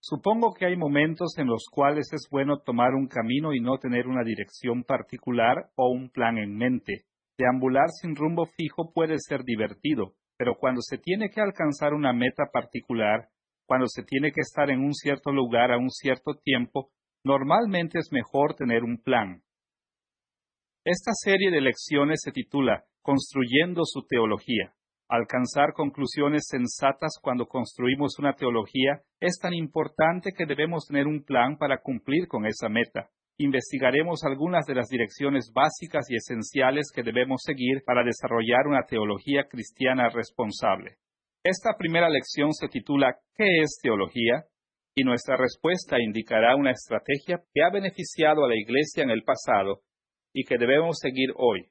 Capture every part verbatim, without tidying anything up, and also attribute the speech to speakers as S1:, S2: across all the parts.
S1: Supongo que hay momentos en los cuales es bueno tomar un camino y no tener una dirección particular o un plan en mente. Deambular sin rumbo fijo puede ser divertido, pero cuando se tiene que alcanzar una meta particular, cuando se tiene que estar en un cierto lugar a un cierto tiempo, normalmente es mejor tener un plan. Esta serie de lecciones se titula Construyendo su teología. Alcanzar conclusiones sensatas cuando construimos una teología es tan importante que debemos tener un plan para cumplir con esa meta. Investigaremos algunas de las direcciones básicas y esenciales que debemos seguir para desarrollar una teología cristiana responsable. Esta primera lección se titula ¿Qué es teología? Y nuestra respuesta indicará una estrategia que ha beneficiado a la Iglesia en el pasado y que debemos seguir hoy.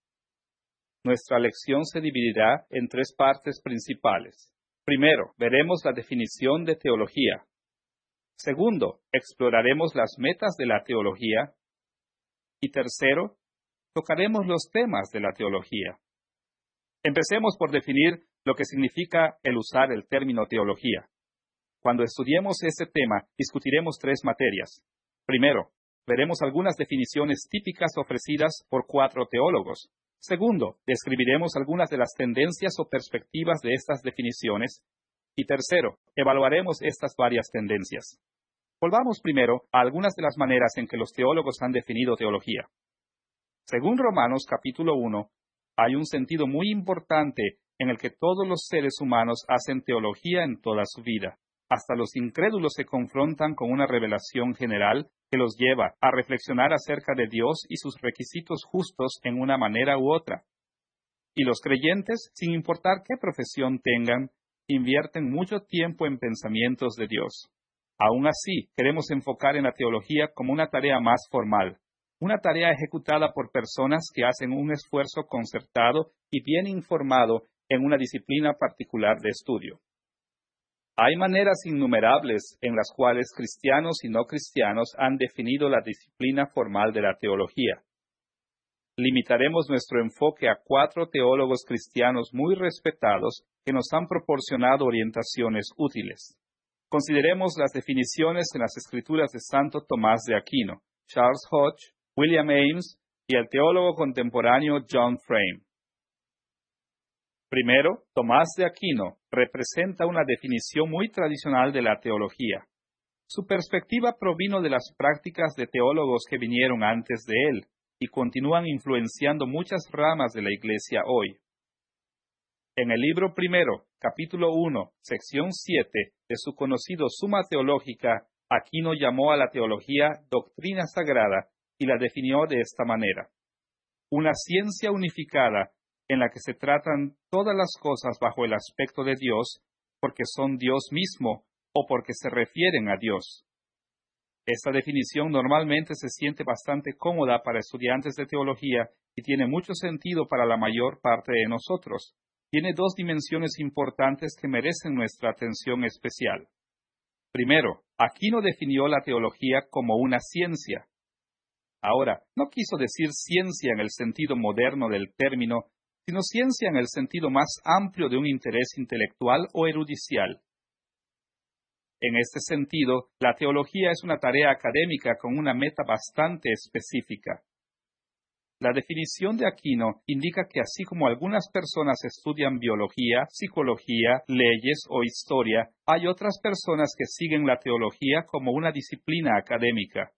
S1: Nuestra lección se dividirá en tres partes principales. Primero, veremos la definición de teología. Segundo, exploraremos las metas de la teología. Y tercero, tocaremos los temas de la teología. Empecemos por definir lo que significa el usar el término teología. Cuando estudiemos este tema, discutiremos tres materias. Primero, veremos algunas definiciones típicas ofrecidas por cuatro teólogos. Segundo, describiremos algunas de las tendencias o perspectivas de estas definiciones. Y tercero, evaluaremos estas varias tendencias. Volvamos primero a algunas de las maneras en que los teólogos han definido teología. Según Romanos capítulo uno, hay un sentido muy importante en el que todos los seres humanos hacen teología en toda su vida. Hasta los incrédulos se confrontan con una revelación general que los lleva a reflexionar acerca de Dios y sus requisitos justos en una manera u otra. Y los creyentes, sin importar qué profesión tengan, invierten mucho tiempo en pensamientos de Dios. Aún así, queremos enfocar en la teología como una tarea más formal, una tarea ejecutada por personas que hacen un esfuerzo concertado y bien informado en una disciplina particular de estudio. Hay maneras innumerables en las cuales cristianos y no cristianos han definido la disciplina formal de la teología. Limitaremos nuestro enfoque a cuatro teólogos cristianos muy respetados que nos han proporcionado orientaciones útiles. Consideremos las definiciones en las Escrituras de Santo Tomás de Aquino, Charles Hodge, William Ames y el teólogo contemporáneo John Frame. Primero, Tomás de Aquino representa una definición muy tradicional de la teología. Su perspectiva provino de las prácticas de teólogos que vinieron antes de él y continúan influenciando muchas ramas de la Iglesia hoy. En el libro primero, capítulo uno, sección siete, de su conocido Suma Teológica, Aquino llamó a la teología doctrina sagrada y la definió de esta manera: una ciencia unificada en la que se tratan todas las cosas bajo el aspecto de Dios, porque son Dios mismo o porque se refieren a Dios. Esta definición normalmente se siente bastante cómoda para estudiantes de teología y tiene mucho sentido para la mayor parte de nosotros. Tiene dos dimensiones importantes que merecen nuestra atención especial. Primero, Aquino definió la teología como una ciencia. Ahora, no quiso decir ciencia en el sentido moderno del término, sino ciencia en el sentido más amplio de un interés intelectual o erudicial. En este sentido, la teología es una tarea académica con una meta bastante específica. La definición de Aquino indica que así como algunas personas estudian biología, psicología, leyes o historia, hay otras personas que siguen la teología como una disciplina académica.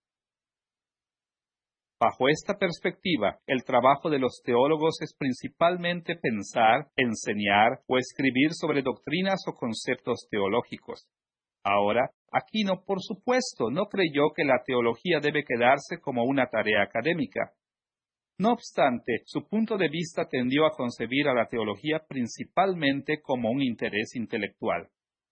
S1: Bajo esta perspectiva, el trabajo de los teólogos es principalmente pensar, enseñar o escribir sobre doctrinas o conceptos teológicos. Ahora, Aquino, por supuesto, no creyó que la teología debe quedarse como una tarea académica. No obstante, su punto de vista tendió a concebir a la teología principalmente como un interés intelectual.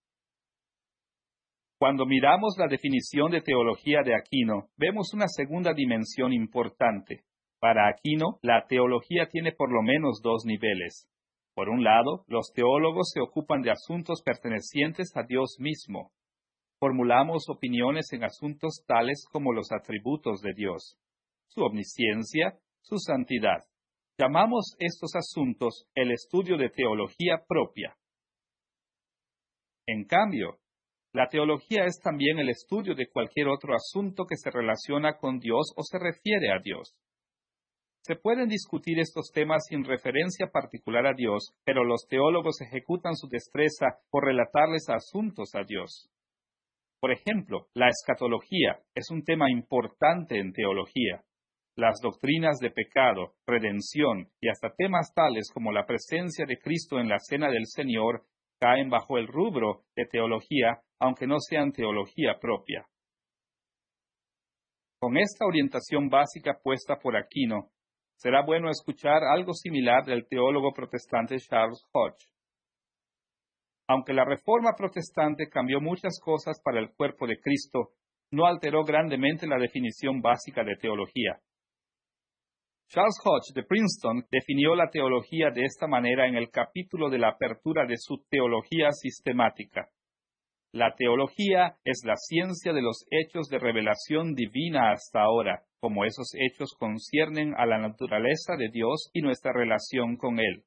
S1: Cuando miramos la definición de teología de Aquino, vemos una segunda dimensión importante. Para Aquino, la teología tiene por lo menos dos niveles. Por un lado, los teólogos se ocupan de asuntos pertenecientes a Dios mismo. Formulamos opiniones en asuntos tales como los atributos de Dios, su omnisciencia, su santidad. Llamamos estos asuntos el estudio de teología propia. En cambio, La teología es también el estudio de cualquier otro asunto que se relaciona con Dios o se refiere a Dios. Se pueden discutir estos temas sin referencia particular a Dios, pero los teólogos ejecutan su destreza por relatarles asuntos a Dios. Por ejemplo, la escatología es un tema importante en teología. Las doctrinas de pecado, redención y hasta temas tales como la presencia de Cristo en la cena del Señor caen bajo el rubro de teología, aunque no sean teología propia. Con esta orientación básica puesta por Aquino, será bueno escuchar algo similar del teólogo protestante Charles Hodge. Aunque la Reforma protestante cambió muchas cosas para el cuerpo de Cristo, no alteró grandemente la definición básica de teología. Charles Hodge de Princeton definió la teología de esta manera en el capítulo de la apertura de su Teología Sistemática. La teología es la ciencia de los hechos de revelación divina hasta ahora, como esos hechos conciernen a la naturaleza de Dios y nuestra relación con Él.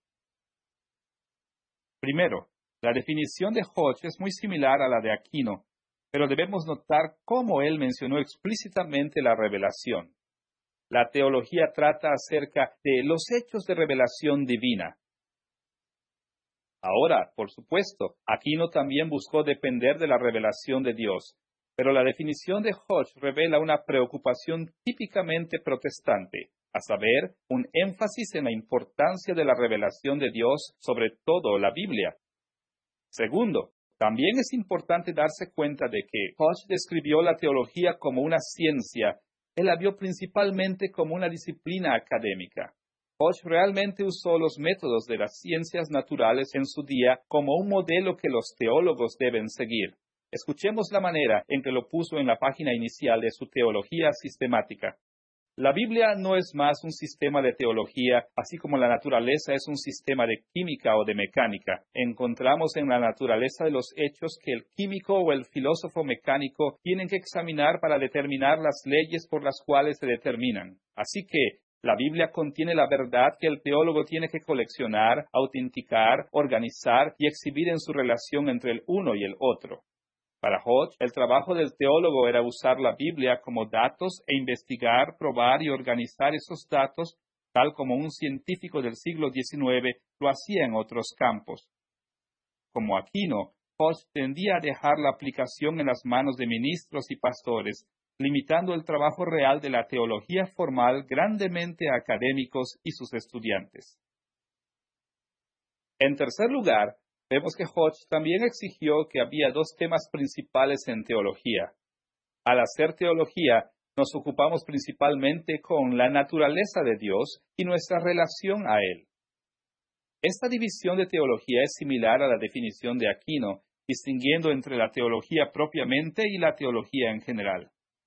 S1: Primero, la definición de Hodge es muy similar a la de Aquino, pero debemos notar cómo él mencionó explícitamente la revelación. La teología trata acerca de los hechos de revelación divina. Ahora, por supuesto, Aquino también buscó depender de la revelación de Dios, pero la definición de Hodge revela una preocupación típicamente protestante, a saber, un énfasis en la importancia de la revelación de Dios, sobre todo la Biblia. Segundo, también es importante darse cuenta de que Hodge describió la teología como una ciencia. Él la vio principalmente como una disciplina académica. Hodge realmente usó los métodos de las ciencias naturales en su día como un modelo que los teólogos deben seguir. Escuchemos la manera en que lo puso en la página inicial de su Teología Sistemática. La Biblia no es más un sistema de teología, así como la naturaleza es un sistema de química o de mecánica. Encontramos en la naturaleza de los hechos que el químico o el filósofo mecánico tienen que examinar para determinar las leyes por las cuales se determinan. Así que la Biblia contiene la verdad que el teólogo tiene que coleccionar, autenticar, organizar y exhibir en su relación entre el uno y el otro. Para Hodge, el trabajo del teólogo era usar la Biblia como datos e investigar, probar y organizar esos datos, tal como un científico del siglo diecinueve lo hacía en otros campos. Como Aquino, Hodge tendía a dejar la aplicación en las manos de ministros y pastores, limitando el trabajo real de la teología formal grandemente a académicos y sus estudiantes. En tercer lugar, vemos que Hodge también exigió que había dos temas principales en teología. Al hacer teología, nos ocupamos principalmente con la naturaleza de Dios y nuestra relación a Él. Esta división de teología es similar a la definición de Aquino, distinguiendo entre la teología propiamente y la teología en general.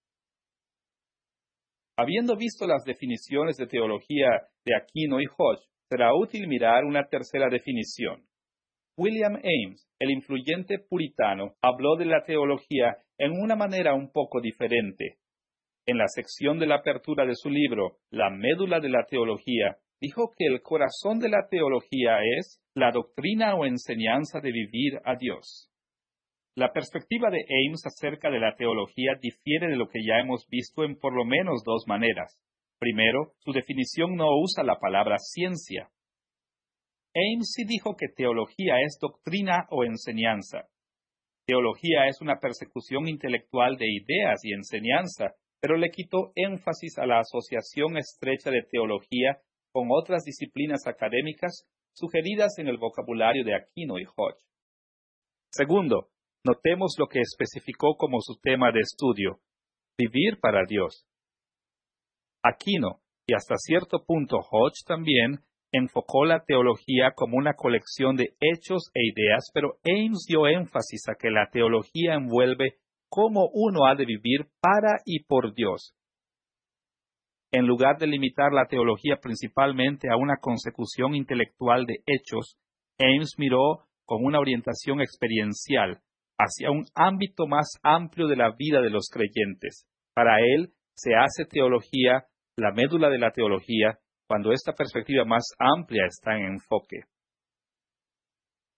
S1: Habiendo visto las definiciones de teología de Aquino y Hodge, será útil mirar una tercera definición. William Ames, el influyente puritano, habló de la teología en una manera un poco diferente. En la sección de la apertura de su libro, La médula de la teología, dijo que el corazón de la teología es la doctrina o enseñanza de vivir a Dios. La perspectiva de Ames acerca de la teología difiere de lo que ya hemos visto en por lo menos dos maneras. Primero, su definición no usa la palabra ciencia. Ames sí dijo que teología es doctrina o enseñanza. Teología es una persecución intelectual de ideas y enseñanza, pero le quitó énfasis a la asociación estrecha de teología con otras disciplinas académicas sugeridas en el vocabulario de Aquino y Hodge. Segundo, notemos lo que especificó como su tema de estudio: vivir para Dios. Aquino, y hasta cierto punto Hodge también, enfocó la teología como una colección de hechos e ideas, pero Ames dio énfasis a que la teología envuelve cómo uno ha de vivir para y por Dios. En lugar de limitar la teología principalmente a una consecución intelectual de hechos, Ames miró con una orientación experiencial hacia un ámbito más amplio de la vida de los creyentes. Para él, se hace teología, la médula de la teología, cuando esta perspectiva más amplia está en enfoque.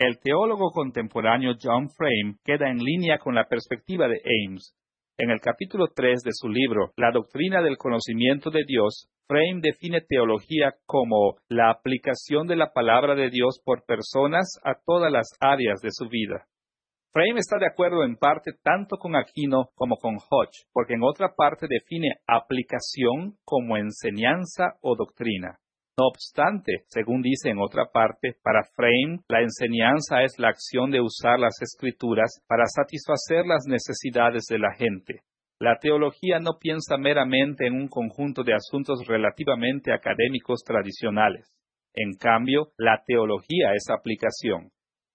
S1: El teólogo contemporáneo John Frame queda en línea con la perspectiva de Ames. En el capítulo tres de su libro, La doctrina del conocimiento de Dios, Frame define teología como la aplicación de la palabra de Dios por personas a todas las áreas de su vida. Frame está de acuerdo en parte tanto con Aquino como con Hodge, porque en otra parte define aplicación como enseñanza o doctrina. No obstante, según dice en otra parte, para Frame, la enseñanza es la acción de usar las Escrituras para satisfacer las necesidades de la gente. La teología no piensa meramente en un conjunto de asuntos relativamente académicos tradicionales. En cambio, la teología es aplicación.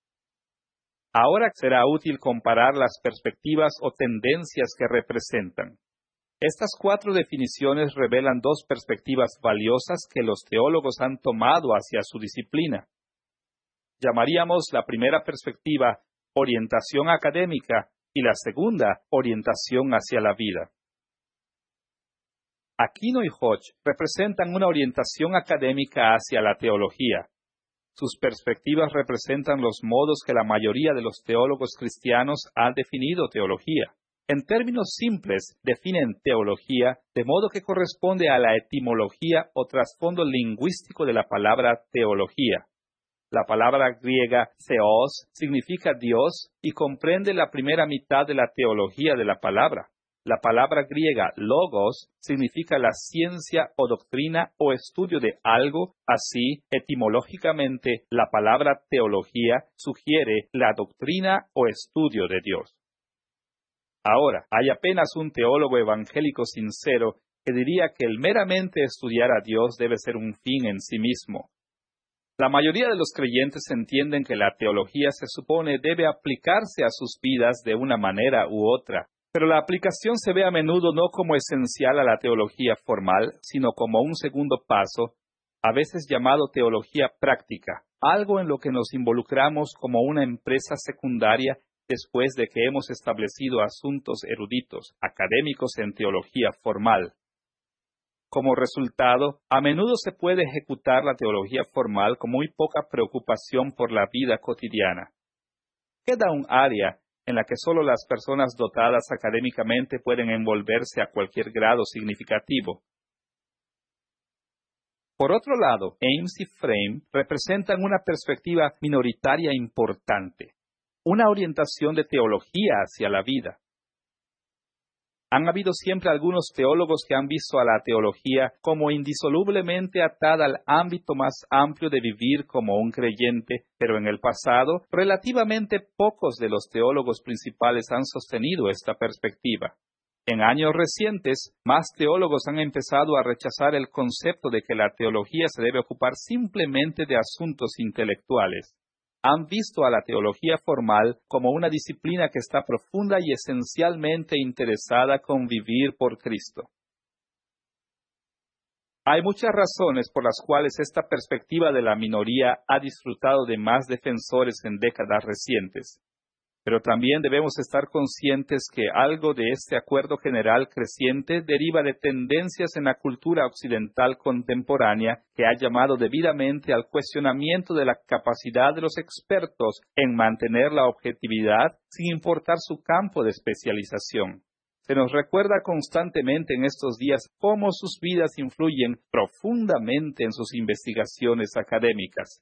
S1: Ahora será útil comparar las perspectivas o tendencias que representan. Estas cuatro definiciones revelan dos perspectivas valiosas que los teólogos han tomado hacia su disciplina. Llamaríamos la primera perspectiva orientación académica y la segunda orientación hacia la vida. Aquino y Hodge representan una orientación académica hacia la teología. Sus perspectivas representan los modos que la mayoría de los teólogos cristianos han definido teología. En términos simples, definen teología de modo que corresponde a la etimología o trasfondo lingüístico de la palabra teología. La palabra griega theos significa Dios y comprende la primera mitad de la teología de la palabra. La palabra griega logos significa la ciencia o doctrina o estudio de algo. Así, etimológicamente, la palabra teología sugiere la doctrina o estudio de Dios. Ahora, hay apenas un teólogo evangélico sincero que diría que el meramente estudiar a Dios debe ser un fin en sí mismo. La mayoría de los creyentes entienden que la teología se supone debe aplicarse a sus vidas de una manera u otra, pero la aplicación se ve a menudo no como esencial a la teología formal, sino como un segundo paso, a veces llamado teología práctica, algo en lo que nos involucramos como una empresa secundaria después de que hemos establecido asuntos eruditos, académicos en teología formal. Como resultado, a menudo se puede ejecutar la teología formal con muy poca preocupación por la vida cotidiana. Queda un área en la que solo las personas dotadas académicamente pueden envolverse a cualquier grado significativo. Por otro lado, Ames y Frame representan una perspectiva minoritaria importante, una orientación de teología hacia la vida. Han habido siempre algunos teólogos que han visto a la teología como indisolublemente atada al ámbito más amplio de vivir como un creyente, pero en el pasado, relativamente pocos de los teólogos principales han sostenido esta perspectiva. En años recientes, más teólogos han empezado a rechazar el concepto de que la teología se debe ocupar simplemente de asuntos intelectuales. Han visto a la teología formal como una disciplina que está profunda y esencialmente interesada con vivir por Cristo. Hay muchas razones por las cuales esta perspectiva de la minoría ha disfrutado de más defensores en décadas recientes. Pero también debemos estar conscientes que algo de este acuerdo general creciente deriva de tendencias en la cultura occidental contemporánea que ha llamado debidamente al cuestionamiento de la capacidad de los expertos en mantener la objetividad sin importar su campo de especialización. Se nos recuerda constantemente en estos días cómo sus vidas influyen profundamente en sus investigaciones académicas.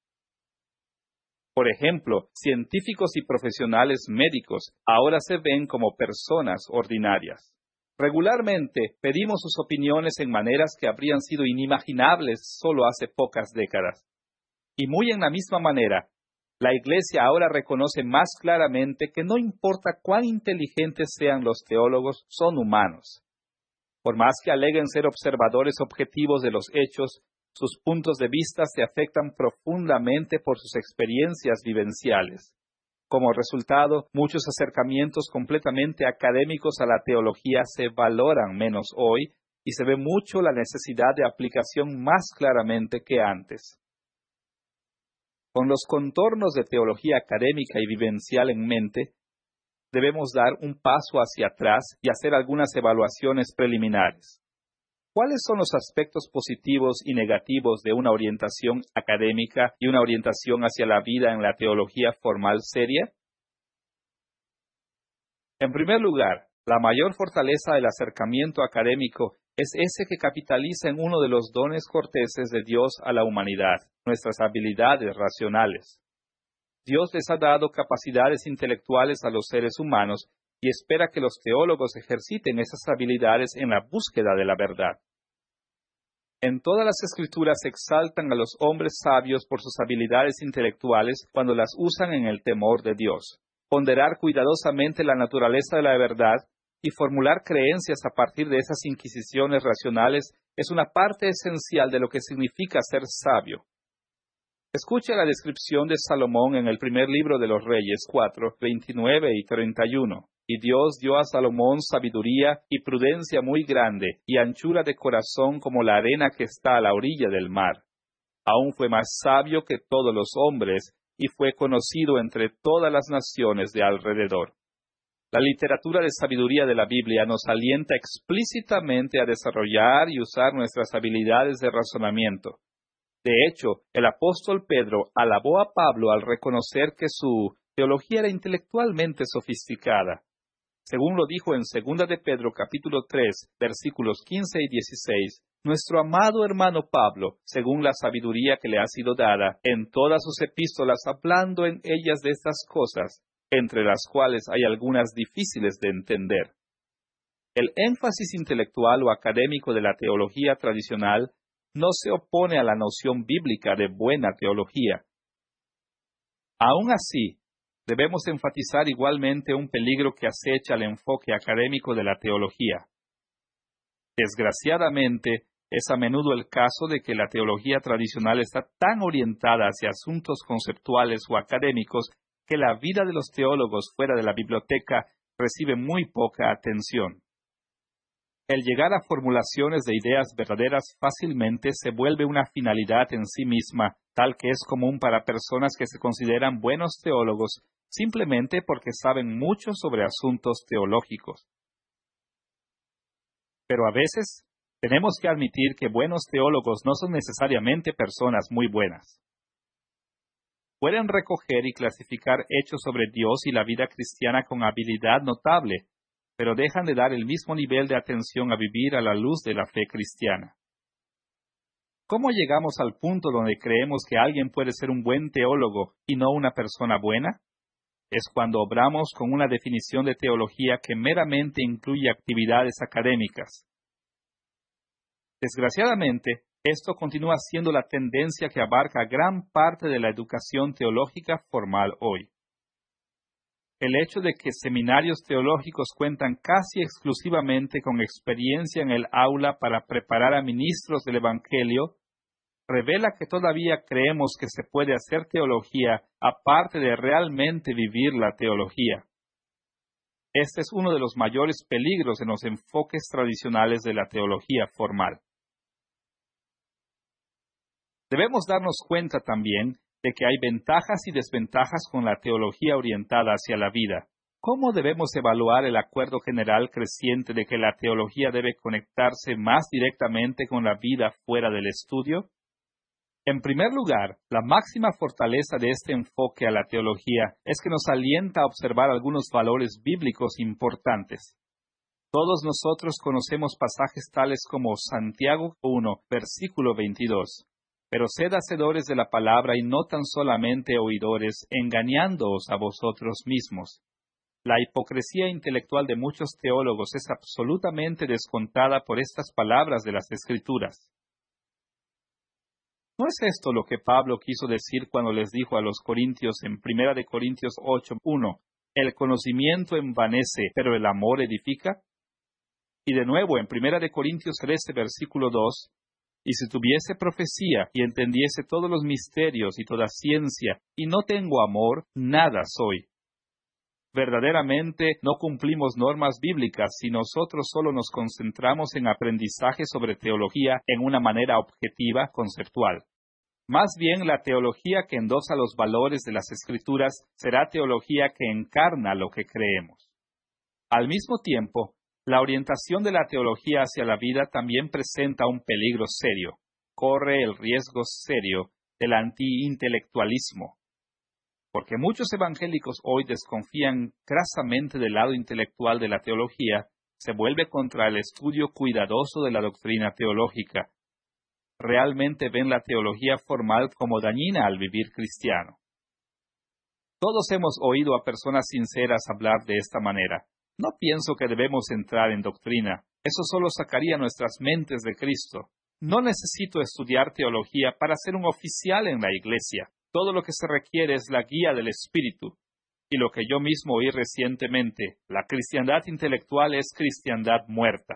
S1: Por ejemplo, científicos y profesionales médicos ahora se ven como personas ordinarias. Regularmente pedimos sus opiniones en maneras que habrían sido inimaginables solo hace pocas décadas. Y muy en la misma manera, la Iglesia ahora reconoce más claramente que no importa cuán inteligentes sean los teólogos, son humanos. Por más que aleguen ser observadores objetivos de los hechos, sus puntos de vista se afectan profundamente por sus experiencias vivenciales. Como resultado, muchos acercamientos completamente académicos a la teología se valoran menos hoy y se ve mucho la necesidad de aplicación más claramente que antes. Con los contornos de teología académica y vivencial en mente, debemos dar un paso hacia atrás y hacer algunas evaluaciones preliminares. ¿Cuáles son los aspectos positivos y negativos de una orientación académica y una orientación hacia la vida en la teología formal seria? En primer lugar, la mayor fortaleza del acercamiento académico es ese que capitaliza en uno de los dones corteses de Dios a la humanidad, nuestras habilidades racionales. Dios les ha dado capacidades intelectuales a los seres humanos y espera que los teólogos ejerciten esas habilidades en la búsqueda de la verdad. En todas las escrituras se exaltan a los hombres sabios por sus habilidades intelectuales cuando las usan en el temor de Dios. Ponderar cuidadosamente la naturaleza de la verdad y formular creencias a partir de esas inquisiciones racionales es una parte esencial de lo que significa ser sabio. Escuche la descripción de Salomón en el primer libro de los Reyes cuatro, veintinueve y treinta y uno. Y Dios dio a Salomón sabiduría y prudencia muy grande, y anchura de corazón como la arena que está a la orilla del mar. Aún fue más sabio que todos los hombres, y fue conocido entre todas las naciones de alrededor. La literatura de sabiduría de la Biblia nos alienta explícitamente a desarrollar y usar nuestras habilidades de razonamiento. De hecho, el apóstol Pedro alabó a Pablo al reconocer que su teología era intelectualmente sofisticada. Según lo dijo en segunda de Pedro capítulo tres, versículos quince y dieciséis, nuestro amado hermano Pablo, según la sabiduría que le ha sido dada, en todas sus epístolas hablando en ellas de estas cosas, entre las cuales hay algunas difíciles de entender. El énfasis intelectual o académico de la teología tradicional no se opone a la noción bíblica de buena teología. Aún así, debemos enfatizar igualmente un peligro que acecha el enfoque académico de la teología. Desgraciadamente, es a menudo el caso de que la teología tradicional está tan orientada hacia asuntos conceptuales o académicos que la vida de los teólogos fuera de la biblioteca recibe muy poca atención. El llegar a formulaciones de ideas verdaderas fácilmente se vuelve una finalidad en sí misma, tal que es común para personas que se consideran buenos teólogos simplemente porque saben mucho sobre asuntos teológicos. Pero a veces tenemos que admitir que buenos teólogos no son necesariamente personas muy buenas. Pueden recoger y clasificar hechos sobre Dios y la vida cristiana con habilidad notable, pero dejan de dar el mismo nivel de atención a vivir a la luz de la fe cristiana. ¿Cómo llegamos al punto donde creemos que alguien puede ser un buen teólogo y no una persona buena? Es cuando obramos con una definición de teología que meramente incluye actividades académicas. Desgraciadamente, esto continúa siendo la tendencia que abarca gran parte de la educación teológica formal hoy. El hecho de que seminarios teológicos cuentan casi exclusivamente con experiencia en el aula para preparar a ministros del Evangelio revela que todavía creemos que se puede hacer teología aparte de realmente vivir la teología. Este es uno de los mayores peligros en los enfoques tradicionales de la teología formal. Debemos darnos cuenta también de que hay ventajas y desventajas con la teología orientada hacia la vida. ¿Cómo debemos evaluar el acuerdo general creciente de que la teología debe conectarse más directamente con la vida fuera del estudio? En primer lugar, la máxima fortaleza de este enfoque a la teología es que nos alienta a observar algunos valores bíblicos importantes. Todos nosotros conocemos pasajes tales como Santiago uno, versículo veintidós. Pero sed hacedores de la palabra y no tan solamente oidores, engañándoos a vosotros mismos. La hipocresía intelectual de muchos teólogos es absolutamente descontada por estas palabras de las Escrituras. ¿No es esto lo que Pablo quiso decir cuando les dijo a los corintios en primera de Corintios ocho, uno, el conocimiento envanece, pero el amor edifica? Y de nuevo en primera de Corintios trece, versículo dos, y si tuviese profecía y entendiese todos los misterios y toda ciencia, y no tengo amor, nada soy. Verdaderamente no cumplimos normas bíblicas si nosotros solo nos concentramos en aprendizaje sobre teología en una manera objetiva, conceptual. Más bien, la teología que endosa los valores de las Escrituras será teología que encarna lo que creemos. Al mismo tiempo, La orientación de la teología hacia la vida también presenta un peligro serio. Corre el riesgo serio del antiintelectualismo. Porque muchos evangélicos hoy desconfían grasamente del lado intelectual de la teología, se vuelve contra el estudio cuidadoso de la doctrina teológica. Realmente ven la teología formal como dañina al vivir cristiano. Todos hemos oído a personas sinceras hablar de esta manera. No pienso que debemos entrar en doctrina. Eso solo sacaría nuestras mentes de Cristo. No necesito estudiar teología para ser un oficial en la iglesia. Todo lo que se requiere es la guía del Espíritu. Y lo que yo mismo oí recientemente, la cristiandad intelectual es cristiandad muerta.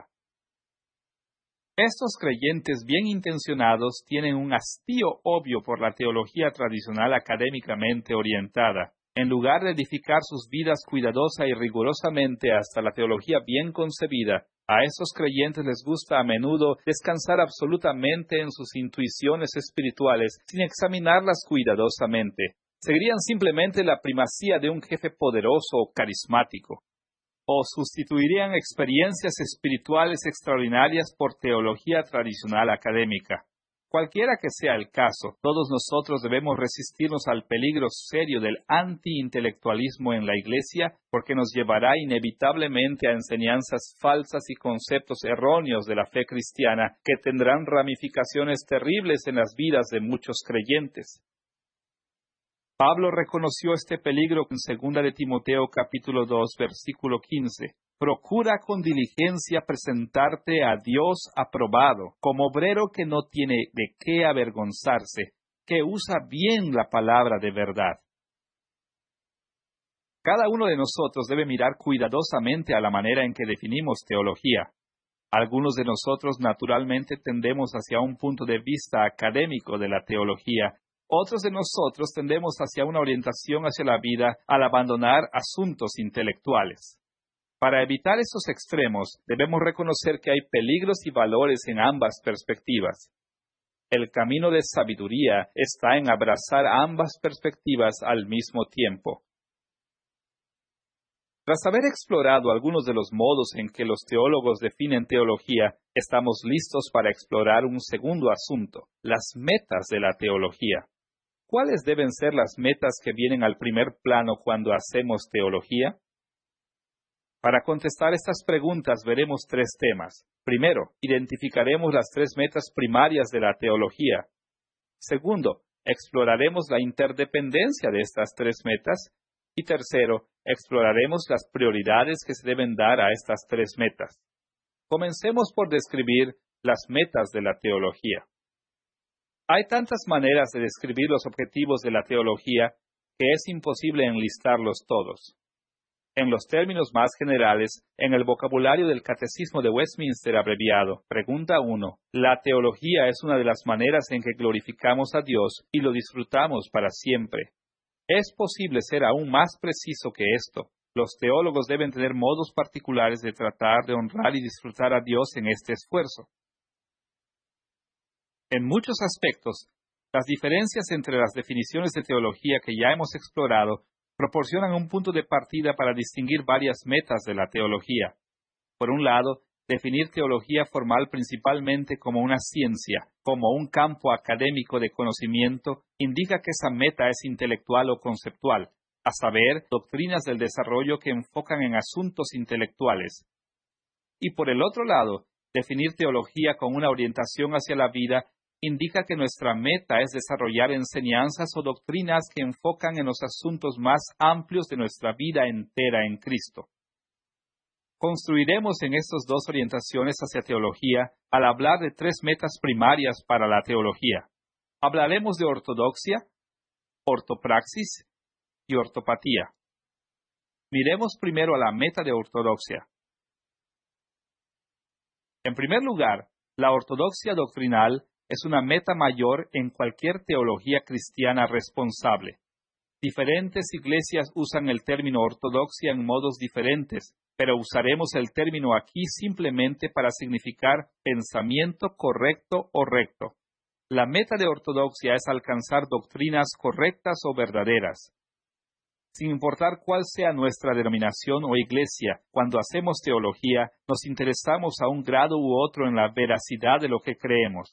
S1: Estos creyentes bien intencionados tienen un hastío obvio por la teología tradicional académicamente orientada. En lugar de edificar sus vidas cuidadosa y rigurosamente hasta la teología bien concebida, a estos creyentes les gusta a menudo descansar absolutamente en sus intuiciones espirituales sin examinarlas cuidadosamente. Seguirían simplemente la primacía de un jefe poderoso o carismático. O sustituirían experiencias espirituales extraordinarias por teología tradicional académica. Cualquiera que sea el caso, todos nosotros debemos resistirnos al peligro serio del antiintelectualismo en la Iglesia, porque nos llevará inevitablemente a enseñanzas falsas y conceptos erróneos de la fe cristiana que tendrán ramificaciones terribles en las vidas de muchos creyentes. Pablo reconoció este peligro en segunda de Timoteo capítulo dos, versículo quince. Procura con diligencia presentarte a Dios aprobado, como obrero que no tiene de qué avergonzarse, que usa bien la palabra de verdad. Cada uno de nosotros debe mirar cuidadosamente a la manera en que definimos teología. Algunos de nosotros naturalmente tendemos hacia un punto de vista académico de la teología. Otros de nosotros tendemos hacia una orientación hacia la vida al abandonar asuntos intelectuales. Para evitar esos extremos, debemos reconocer que hay peligros y valores en ambas perspectivas. El camino de sabiduría está en abrazar ambas perspectivas al mismo tiempo. Tras haber explorado algunos de los modos en que los teólogos definen teología, estamos listos para explorar un segundo asunto, las metas de la teología. ¿Cuáles deben ser las metas que vienen al primer plano cuando hacemos teología? Para contestar estas preguntas veremos tres temas. Primero, identificaremos las tres metas primarias de la teología. Segundo, exploraremos la interdependencia de estas tres metas. Y tercero, exploraremos las prioridades que se deben dar a estas tres metas. Comencemos por describir las metas de la teología. Hay tantas maneras de describir los objetivos de la teología que es imposible enlistarlos todos. En los términos más generales, en el vocabulario del Catecismo de Westminster abreviado, pregunta uno, la teología es una de las maneras en que glorificamos a Dios y lo disfrutamos para siempre. Es posible ser aún más preciso que esto. Los teólogos deben tener modos particulares de tratar de honrar y disfrutar a Dios en este esfuerzo. En muchos aspectos, las diferencias entre las definiciones de teología que ya hemos explorado proporcionan un punto de partida para distinguir varias metas de la teología. Por un lado, definir teología formal principalmente como una ciencia, como un campo académico de conocimiento, indica que esa meta es intelectual o conceptual, a saber, doctrinas del desarrollo que enfocan en asuntos intelectuales. Y por el otro lado, definir teología con una orientación hacia la vida indica que nuestra meta es desarrollar enseñanzas o doctrinas que enfocan en los asuntos más amplios de nuestra vida entera en Cristo. Construiremos en estas dos orientaciones hacia teología al hablar de tres metas primarias para la teología. Hablaremos de ortodoxia, ortopraxis y ortopatía. Miremos primero a la meta de ortodoxia. En primer lugar, la ortodoxia doctrinal es una meta mayor en cualquier teología cristiana responsable. Diferentes iglesias usan el término ortodoxia en modos diferentes, pero usaremos el término aquí simplemente para significar pensamiento correcto o recto. La meta de ortodoxia es alcanzar doctrinas correctas o verdaderas. Sin importar cuál sea nuestra denominación o iglesia, cuando hacemos teología, nos interesamos a un grado u otro en la veracidad de lo que creemos.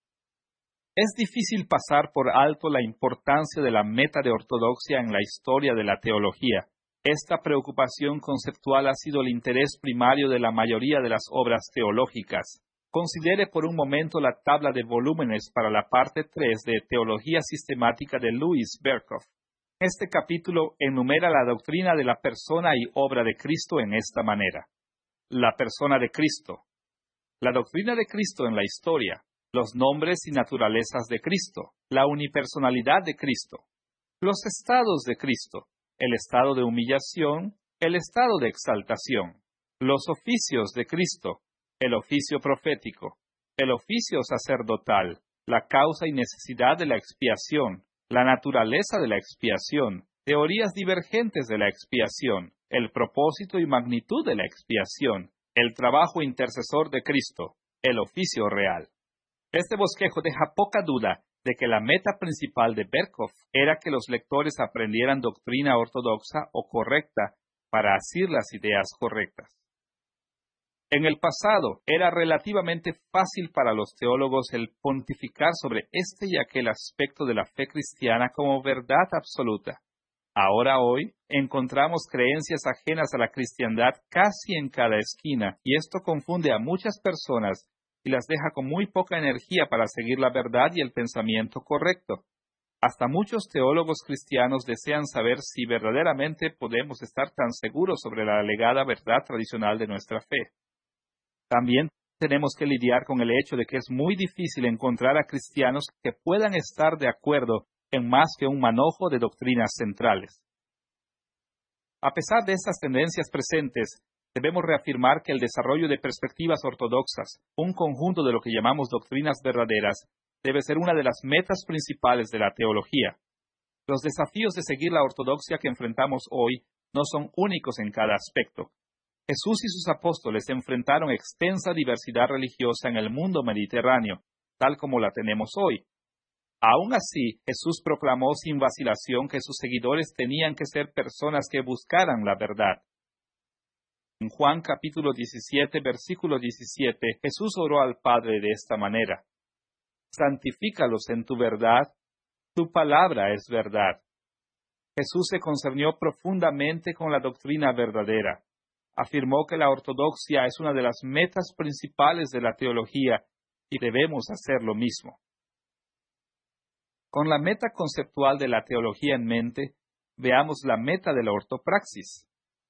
S1: Es difícil pasar por alto la importancia de la meta de ortodoxia en la historia de la teología. Esta preocupación conceptual ha sido el interés primario de la mayoría de las obras teológicas. Considere por un momento la tabla de volúmenes para la parte tres de Teología Sistemática de Louis Berkhof. Este capítulo enumera la doctrina de la persona y obra de Cristo en esta manera. La persona de Cristo. La doctrina de Cristo en la historia. Los nombres y naturalezas de Cristo. La unipersonalidad de Cristo. Los estados de Cristo. El estado de humillación. El estado de exaltación. Los oficios de Cristo. El oficio profético. El oficio sacerdotal. La causa y necesidad de la expiación. La naturaleza de la expiación, teorías divergentes de la expiación, el propósito y magnitud de la expiación, el trabajo intercesor de Cristo, el oficio real. Este bosquejo deja poca duda de que la meta principal de Berkhof era que los lectores aprendieran doctrina ortodoxa o correcta para asir las ideas correctas. En el pasado, era relativamente fácil para los teólogos el pontificar sobre este y aquel aspecto de la fe cristiana como verdad absoluta. Ahora hoy, encontramos creencias ajenas a la cristiandad casi en cada esquina, y esto confunde a muchas personas y las deja con muy poca energía para seguir la verdad y el pensamiento correcto. Hasta muchos teólogos cristianos desean saber si verdaderamente podemos estar tan seguros sobre la alegada verdad tradicional de nuestra fe. También tenemos que lidiar con el hecho de que es muy difícil encontrar a cristianos que puedan estar de acuerdo en más que un manojo de doctrinas centrales. A pesar de estas tendencias presentes, debemos reafirmar que el desarrollo de perspectivas ortodoxas, un conjunto de lo que llamamos doctrinas verdaderas, debe ser una de las metas principales de la teología. Los desafíos de seguir la ortodoxia que enfrentamos hoy no son únicos en cada aspecto. Jesús y sus apóstoles enfrentaron extensa diversidad religiosa en el mundo mediterráneo, tal como la tenemos hoy. Aún así, Jesús proclamó sin vacilación que sus seguidores tenían que ser personas que buscaran la verdad. En Juan capítulo diecisiete, versículo diecisiete, Jesús oró al Padre de esta manera: santifícalos en tu verdad, tu palabra es verdad. Jesús se concernió profundamente con la doctrina verdadera. Afirmó que la ortodoxia es una de las metas principales de la teología y debemos hacer lo mismo. Con la meta conceptual de la teología en mente, veamos la meta de la ortopraxis.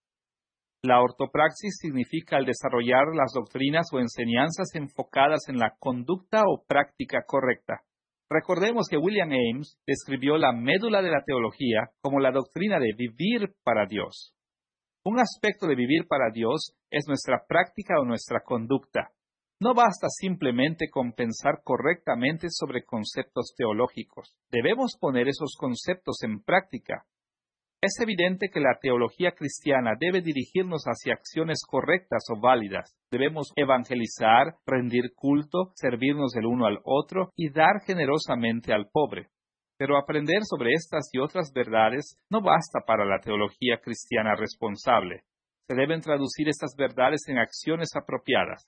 S1: La ortopraxis significa el desarrollar las doctrinas o enseñanzas enfocadas en la conducta o práctica correcta. Recordemos que William Ames describió la médula de la teología como la doctrina de vivir para Dios. Un aspecto de vivir para Dios es nuestra práctica o nuestra conducta. No basta simplemente con pensar correctamente sobre conceptos teológicos. Debemos poner esos conceptos en práctica. Es evidente que la teología cristiana debe dirigirnos hacia acciones correctas o válidas. Debemos evangelizar, rendir culto, servirnos el uno al otro y dar generosamente al pobre. Pero aprender sobre estas y otras verdades no basta para la teología cristiana responsable. Se deben traducir estas verdades en acciones apropiadas.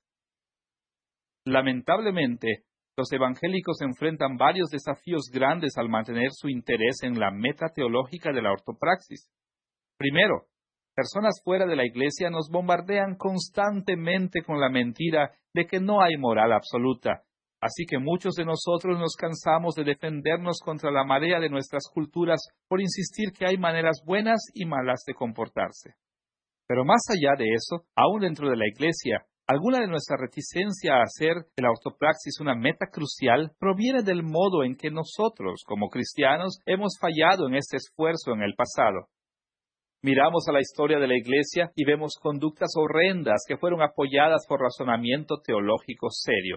S1: Lamentablemente, los evangélicos enfrentan varios desafíos grandes al mantener su interés en la meta teológica de la ortopraxis. Primero, personas fuera de la iglesia nos bombardean constantemente con la mentira de que no hay moral absoluta. Así que muchos de nosotros nos cansamos de defendernos contra la marea de nuestras culturas por insistir que hay maneras buenas y malas de comportarse. Pero más allá de eso, aún dentro de la iglesia, alguna de nuestra reticencia a hacer de la ortopraxis una meta crucial proviene del modo en que nosotros, como cristianos, hemos fallado en este esfuerzo en el pasado. Miramos a la historia de la iglesia y vemos conductas horrendas que fueron apoyadas por razonamiento teológico serio.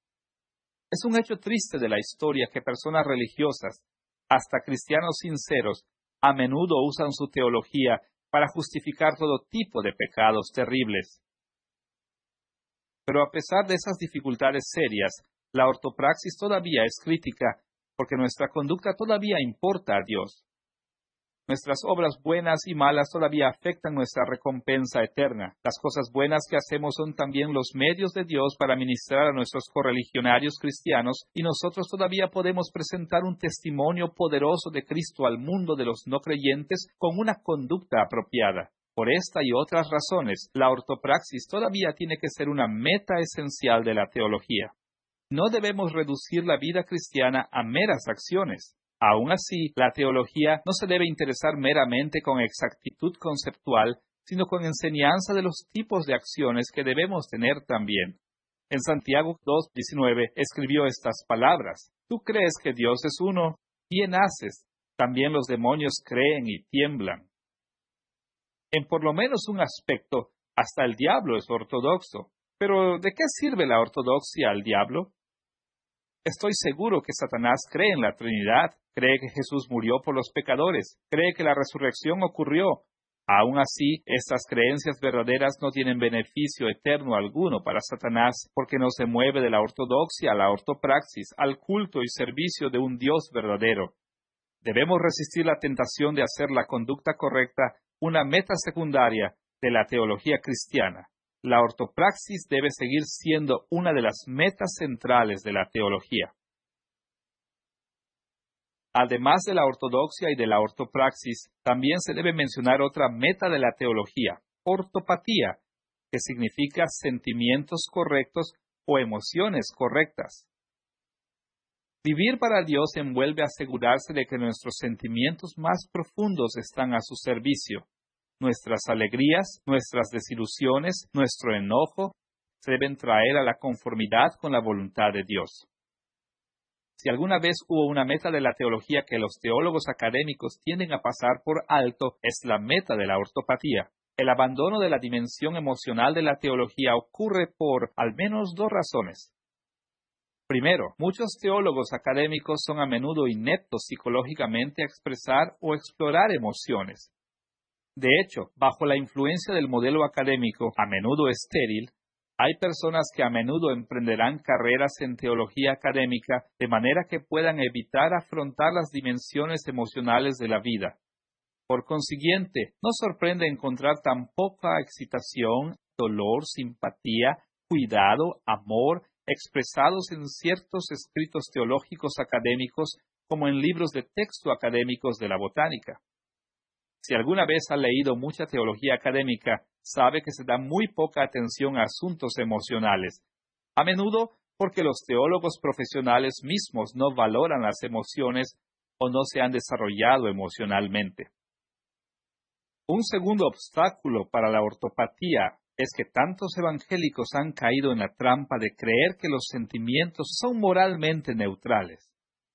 S1: Es un hecho triste de la historia que personas religiosas, hasta cristianos sinceros, a menudo usan su teología para justificar todo tipo de pecados terribles. Pero a pesar de esas dificultades serias, la ortopraxis todavía es crítica porque nuestra conducta todavía importa a Dios. Nuestras obras buenas y malas todavía afectan nuestra recompensa eterna. Las cosas buenas que hacemos son también los medios de Dios para ministrar a nuestros correligionarios cristianos, y nosotros todavía podemos presentar un testimonio poderoso de Cristo al mundo de los no creyentes con una conducta apropiada. Por esta y otras razones, la ortopraxis todavía tiene que ser una meta esencial de la teología. No debemos reducir la vida cristiana a meras acciones. Aún así, la teología no se debe interesar meramente con exactitud conceptual, sino con enseñanza de los tipos de acciones que debemos tener también. En Santiago dos diecinueve escribió estas palabras: «Tú crees que Dios es uno, bien haces. También los demonios creen y tiemblan». En por lo menos un aspecto, hasta el diablo es ortodoxo. Pero, ¿de qué sirve la ortodoxia al diablo? Estoy seguro que Satanás cree en la Trinidad, cree que Jesús murió por los pecadores, cree que la resurrección ocurrió. Aún así, estas creencias verdaderas no tienen beneficio eterno alguno para Satanás, porque no se mueve de la ortodoxia a la ortopraxis, al culto y servicio de un Dios verdadero. Debemos resistir la tentación de hacer la conducta correcta una meta secundaria de la teología cristiana. La ortopraxis debe seguir siendo una de las metas centrales de la teología. Además de la ortodoxia y de la ortopraxis, también se debe mencionar otra meta de la teología, ortopatía, que significa sentimientos correctos o emociones correctas. Vivir para Dios envuelve asegurarse de que nuestros sentimientos más profundos están a su servicio. Nuestras alegrías, nuestras desilusiones, nuestro enojo, se deben traer a la conformidad con la voluntad de Dios. Si alguna vez hubo una meta de la teología que los teólogos académicos tienden a pasar por alto, es la meta de la ortopatía. El abandono de la dimensión emocional de la teología ocurre por al menos dos razones. Primero, muchos teólogos académicos son a menudo ineptos psicológicamente a expresar o explorar emociones. De hecho, bajo la influencia del modelo académico, a menudo estéril, hay personas que a menudo emprenderán carreras en teología académica de manera que puedan evitar afrontar las dimensiones emocionales de la vida. Por consiguiente, no sorprende encontrar tan poca excitación, dolor, simpatía, cuidado, amor, expresados en ciertos escritos teológicos académicos como en libros de texto académicos de la botánica. Si alguna vez ha leído mucha teología académica, sabe que se da muy poca atención a asuntos emocionales, a menudo porque los teólogos profesionales mismos no valoran las emociones o no se han desarrollado emocionalmente. Un segundo obstáculo para la ortopatía es que tantos evangélicos han caído en la trampa de creer que los sentimientos son moralmente neutrales.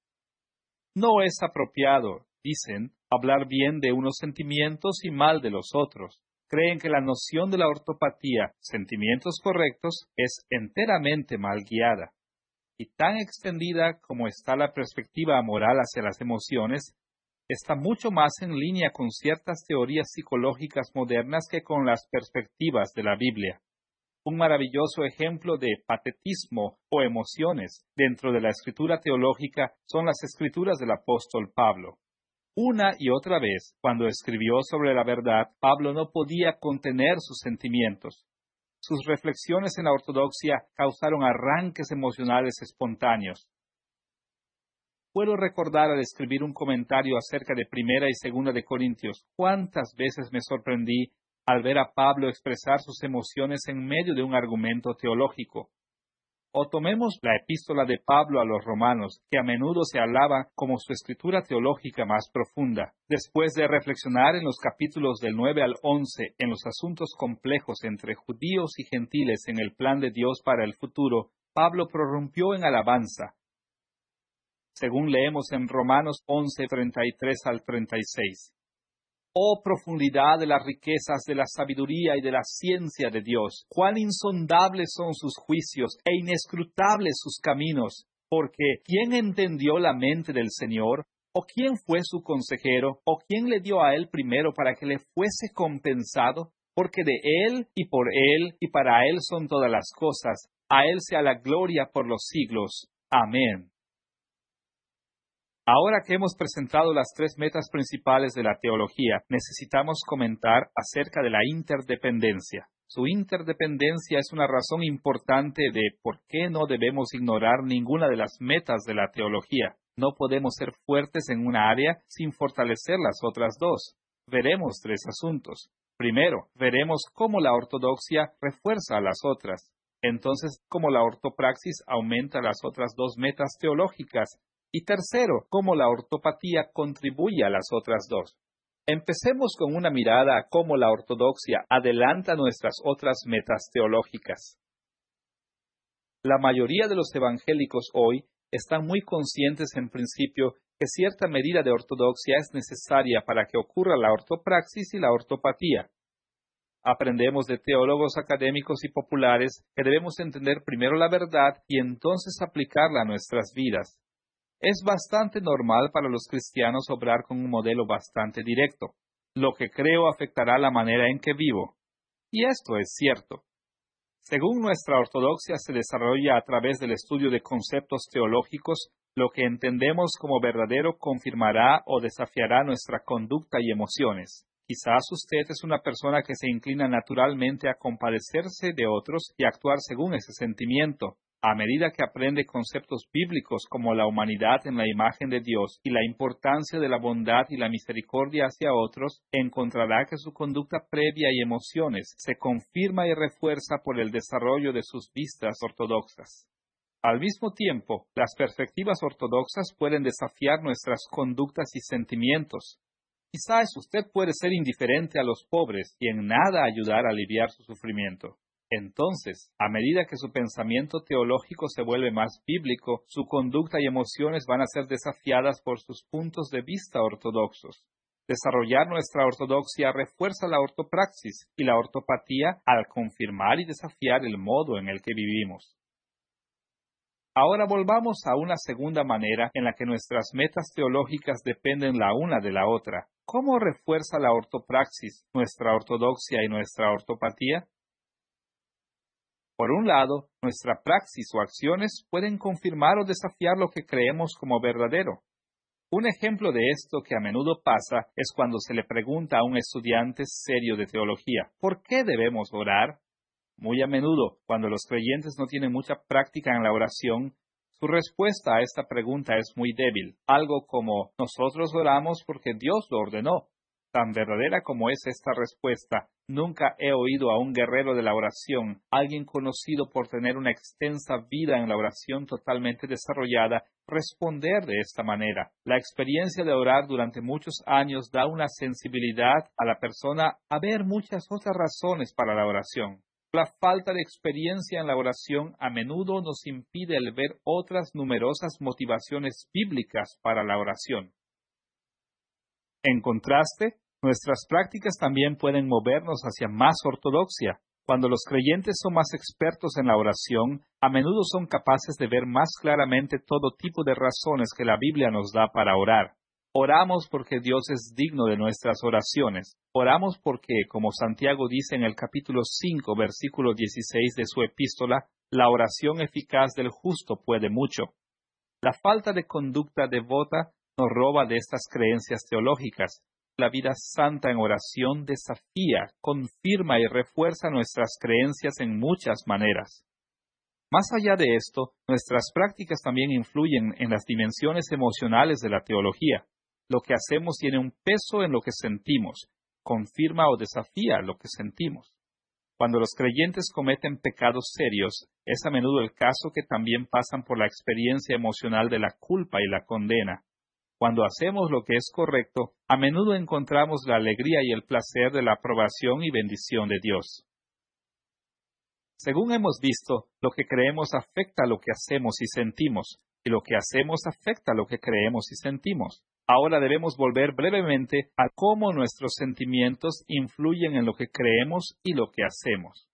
S1: No es apropiado, dicen, hablar bien de unos sentimientos y mal de los otros. Creen que la noción de la ortopatía, sentimientos correctos, es enteramente mal guiada. Y tan extendida como está la perspectiva moral hacia las emociones, está mucho más en línea con ciertas teorías psicológicas modernas que con las perspectivas de la Biblia. Un maravilloso ejemplo de patetismo o emociones dentro de la escritura teológica son las escrituras del apóstol Pablo. Una y otra vez, cuando escribió sobre la verdad, Pablo no podía contener sus sentimientos. Sus reflexiones en la ortodoxia causaron arranques emocionales espontáneos. Puedo recordar al escribir un comentario acerca de Primera y Segunda de Corintios, cuántas veces me sorprendí al ver a Pablo expresar sus emociones en medio de un argumento teológico. O tomemos la epístola de Pablo a los romanos, que a menudo se alaba como su escritura teológica más profunda. Después de reflexionar en los capítulos del nueve al once en los asuntos complejos entre judíos y gentiles en el plan de Dios para el futuro, Pablo prorrumpió en alabanza. Según leemos en Romanos once, treinta y tres al treinta y seis. Oh profundidad de las riquezas de la sabiduría y de la ciencia de Dios, cuán insondables son sus juicios e inescrutables sus caminos, porque ¿quién entendió la mente del Señor? ¿O quién fue su consejero? ¿O quién le dio a él primero para que le fuese compensado? Porque de él y por él y para él son todas las cosas, a él sea la gloria por los siglos. Amén. Ahora que hemos presentado las tres metas principales de la teología, necesitamos comentar acerca de la interdependencia. Su interdependencia es una razón importante de por qué no debemos ignorar ninguna de las metas de la teología. No podemos ser fuertes en una área sin fortalecer las otras dos. Veremos tres asuntos. Primero, veremos cómo la ortodoxia refuerza a las otras. Entonces, cómo la ortopraxis aumenta las otras dos metas teológicas. Y tercero, cómo la ortopatía contribuye a las otras dos. Empecemos con una mirada a cómo la ortodoxia adelanta nuestras otras metas teológicas. La mayoría de los evangélicos hoy están muy conscientes en principio que cierta medida de ortodoxia es necesaria para que ocurra la ortopraxis y la ortopatía. Aprendemos de teólogos académicos y populares que debemos entender primero la verdad y entonces aplicarla a nuestras vidas. Es bastante normal para los cristianos obrar con un modelo bastante directo. Lo que creo afectará la manera en que vivo. Y esto es cierto. Según nuestra ortodoxia se desarrolla a través del estudio de conceptos teológicos, lo que entendemos como verdadero confirmará o desafiará nuestra conducta y emociones. Quizás usted es una persona que se inclina naturalmente a compadecerse de otros y actuar según ese sentimiento. A medida que aprende conceptos bíblicos como la humanidad en la imagen de Dios y la importancia de la bondad y la misericordia hacia otros, encontrará que su conducta previa y emociones se confirma y refuerza por el desarrollo de sus vistas ortodoxas. Al mismo tiempo, las perspectivas ortodoxas pueden desafiar nuestras conductas y sentimientos. Quizás usted puede ser indiferente a los pobres y en nada ayudar a aliviar su sufrimiento. Entonces, a medida que su pensamiento teológico se vuelve más bíblico, su conducta y emociones van a ser desafiadas por sus puntos de vista ortodoxos. Desarrollar nuestra ortodoxia refuerza la ortopraxis y la ortopatía al confirmar y desafiar el modo en el que vivimos. Ahora volvamos a una segunda manera en la que nuestras metas teológicas dependen la una de la otra. ¿Cómo refuerza la ortopraxis nuestra ortodoxia y nuestra ortopatía? Por un lado, nuestra praxis o acciones pueden confirmar o desafiar lo que creemos como verdadero. Un ejemplo de esto que a menudo pasa es cuando se le pregunta a un estudiante serio de teología, ¿por qué debemos orar? Muy a menudo, cuando los creyentes no tienen mucha práctica en la oración, su respuesta a esta pregunta es muy débil, algo como, nosotros oramos porque Dios lo ordenó. Tan verdadera como es esta respuesta, nunca he oído a un guerrero de la oración, alguien conocido por tener una extensa vida en la oración totalmente desarrollada, responder de esta manera. La experiencia de orar durante muchos años da una sensibilidad a la persona a ver muchas otras razones para la oración. La falta de experiencia en la oración a menudo nos impide el ver otras numerosas motivaciones bíblicas para la oración. En contraste, nuestras prácticas también pueden movernos hacia más ortodoxia. Cuando los creyentes son más expertos en la oración, a menudo son capaces de ver más claramente todo tipo de razones que la Biblia nos da para orar. Oramos porque Dios es digno de nuestras oraciones. Oramos porque, como Santiago dice en el capítulo cinco, versículo dieciséis de su epístola, la oración eficaz del justo puede mucho. La falta de conducta devota nos roba de estas creencias teológicas. La vida santa en oración desafía, confirma y refuerza nuestras creencias en muchas maneras. Más allá de esto, nuestras prácticas también influyen en las dimensiones emocionales de la teología. Lo que hacemos tiene un peso en lo que sentimos, confirma o desafía lo que sentimos. Cuando los creyentes cometen pecados serios, es a menudo el caso que también pasan por la experiencia emocional de la culpa y la condena. Cuando hacemos lo que es correcto, a menudo encontramos la alegría y el placer de la aprobación y bendición de Dios. Según hemos visto, lo que creemos afecta lo que hacemos y sentimos, y lo que hacemos afecta lo que creemos y sentimos. Ahora debemos volver brevemente a cómo nuestros sentimientos influyen en lo que creemos y lo que hacemos.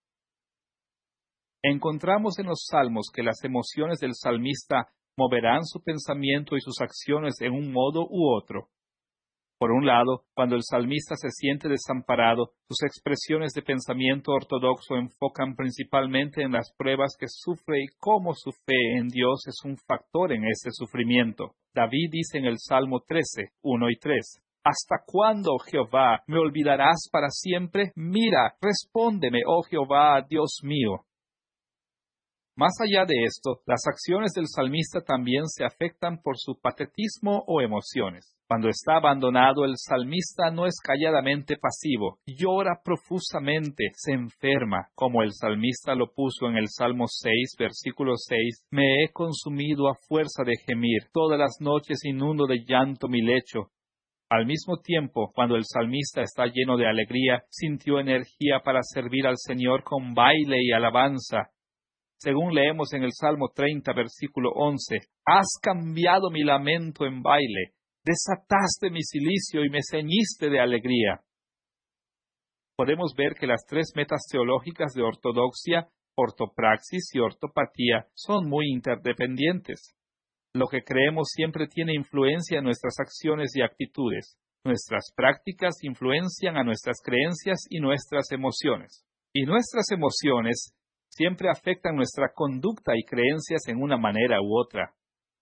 S1: Encontramos en los Salmos que las emociones del salmista moverán su pensamiento y sus acciones en un modo u otro. Por un lado, cuando el salmista se siente desamparado, sus expresiones de pensamiento ortodoxo enfocan principalmente en las pruebas que sufre y cómo su fe en Dios es un factor en ese sufrimiento. David dice en el Salmo trece, uno y tres, ¿Hasta cuándo, Jehová, me olvidarás para siempre? Mira, respóndeme, oh Jehová, Dios mío. Más allá de esto, las acciones del salmista también se afectan por su patetismo o emociones. Cuando está abandonado, el salmista no es calladamente pasivo, llora profusamente, se enferma, como el salmista lo puso en el Salmo seis, versículo seis, «Me he consumido a fuerza de gemir, todas las noches inundo de llanto mi lecho». Al mismo tiempo, cuando el salmista está lleno de alegría, sintió energía para servir al Señor con baile y alabanza. Según leemos en el Salmo treinta, versículo once, «Has cambiado mi lamento en baile, desataste mi cilicio y me ceñiste de alegría». Podemos ver que las tres metas teológicas de ortodoxia, ortopraxis y ortopatía son muy interdependientes. Lo que creemos siempre tiene influencia en nuestras acciones y actitudes. Nuestras prácticas influencian a nuestras creencias y nuestras emociones. Y nuestras emociones siempre afectan nuestra conducta y creencias en una manera u otra.